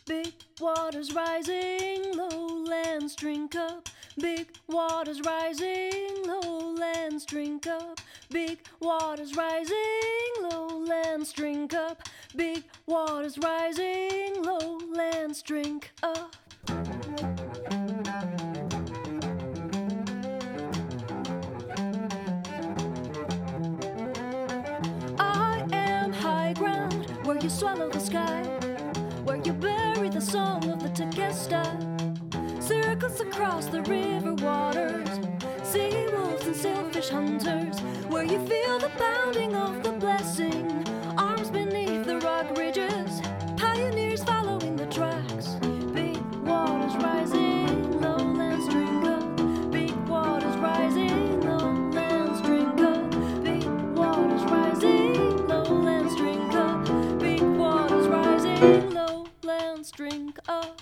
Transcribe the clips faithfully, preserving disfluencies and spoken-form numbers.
Big waters rising, lowlands drink up. Big waters rising, lowlands drink up. Big waters rising, lowlands drink up. Big waters rising, lowlands drink up. I am high ground, where you swallow the sky, where you bury the song of the Tequesta. Circles across the river waters, sea wolves and sailfish hunters, where you feel the pounding of the blessing. Arms beneath the rock ridges, pioneers following the tracks. Big waters rising, lowlands drink up. Big waters rising, lowlands drink up. Big waters rising, lowlands drink up. Big waters rising, lowlands drink up.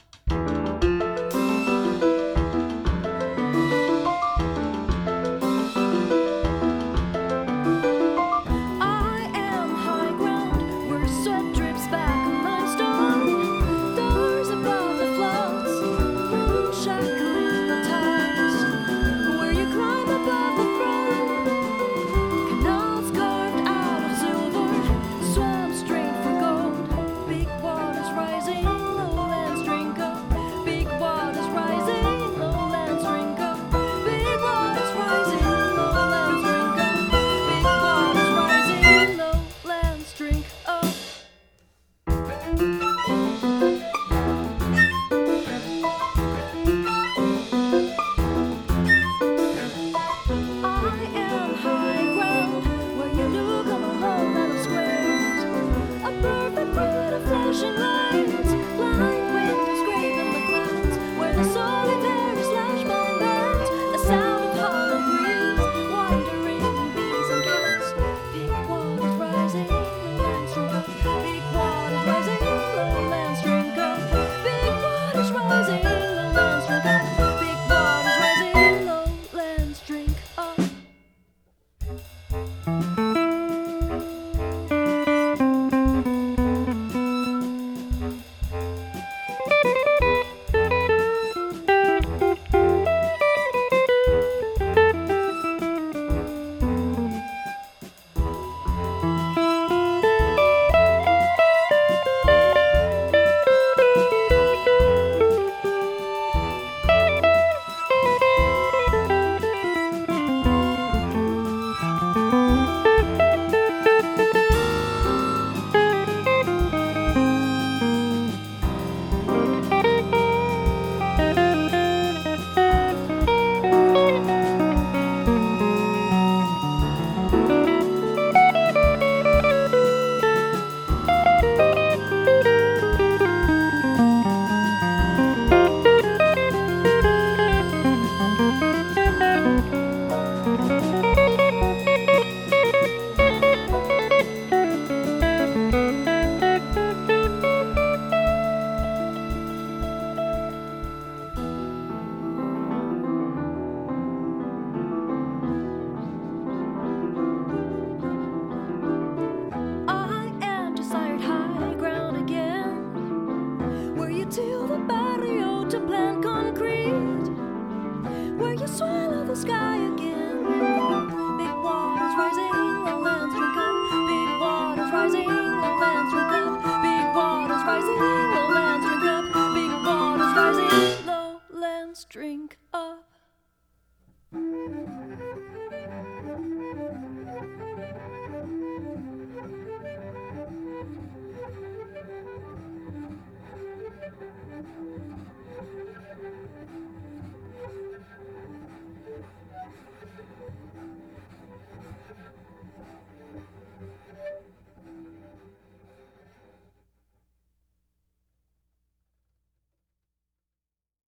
Till the barrio to plant concrete, where you swallow the sky